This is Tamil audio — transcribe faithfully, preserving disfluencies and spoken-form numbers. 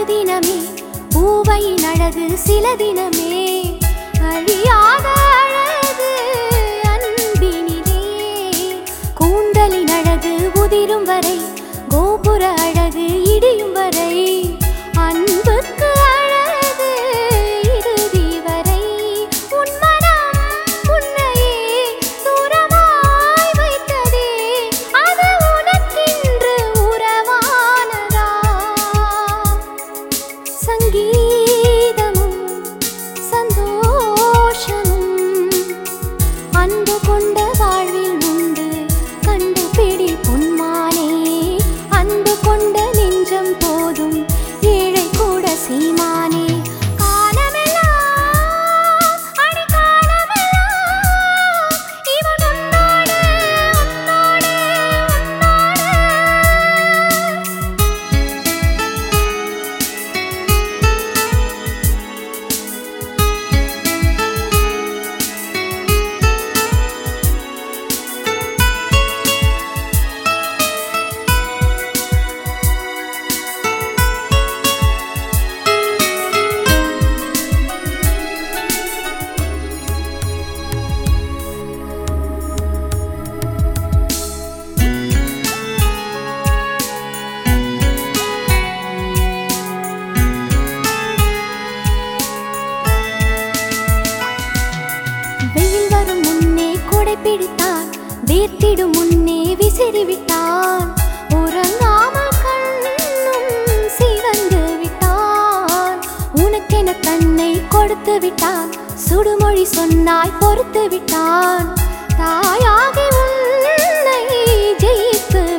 தினமே பூவையின் அழகு சில தினமே அழியாத அழகு அன்பினிலே கூந்தலின் அழகு உதிரும் வரை கோபுர அழகு இடியும் வரை அன்புக்கு அழகு இறுதி வரை உன் மனம் உன்னையே தூரமாய் வைத்ததே அது உனக்கென்று உறவானதா சங்கீதமும் சந்தோஷமும் அன்பு கொண்ட வாழ்வில் உண்டு கண்டுபிடி பொன்மானே அன்பு கொண்ட நெஞ்சம் போதும் ஏழை கூட சீமானே பிடித்தான் வேர்த்திடும் முன்னே விசிறிவிட்டான் உறங்காமல் கண்ணும் சிவந்து விட்டான் உனக்கென தன்னை கொடுத்து விட்டான் சுடுமொழி சொன்னாய் பொறுத்து விட்டான் தாயாகி உன்னை ஜெயித்து